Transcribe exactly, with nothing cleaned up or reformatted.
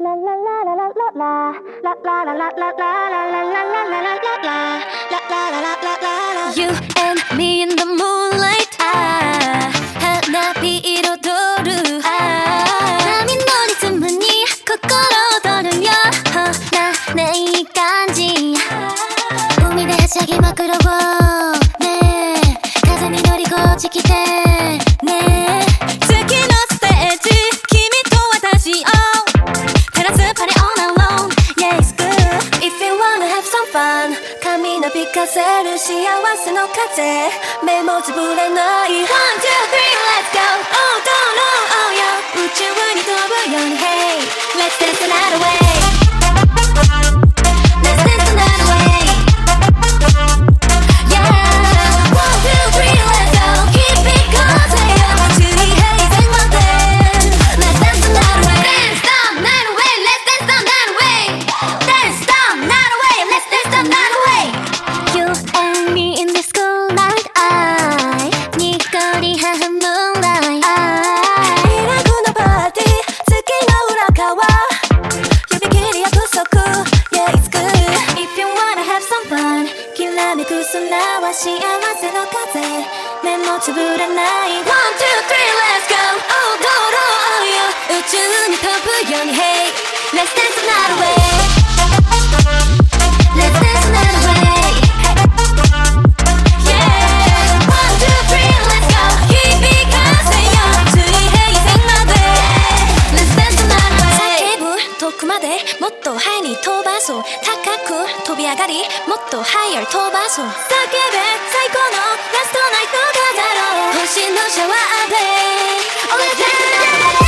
You and me in the moonlight花火彩る波のリズムに心躍るよなねいい感じ海ではしゃぎまくろうねえ風に乗り心地きてねえ次のステージ君と私を照らすパレ all alone Yeah it's good If you wanna have some fun髪のびかせる幸せの風目もつぶれない One, two, three, let's go 踊ろうよ宇宙に飛ぶように Hey Let's dance the night away Let's dance the night away Yeah One, two, three, let's go Keep it going up to the haze and day Let's dance the night away Dance the night away Let's dance the night away Dance the night away Let's dance the night away You and me in this cool night I にっこりはむmoonlight I イラクのパーティー月の裏側指切り約束 Yeah it's good If you wanna have some fun きらめく空は幸せの風目もつぶれない One, two, three, let's go 踊ろうよ宇宙に飛ぶように Hey Let's dance the night away Let's dance the night away Yeah One, two, three, let's go 響かせよう水平線まで Let's dance the night away 叫ぶ遠くまでもっとハイに飛ばそう高く飛び上がりもっとハイヤー飛ばそう叫べ最高のラストナイト飾ろう星のシャワーで Oh let's dance the night away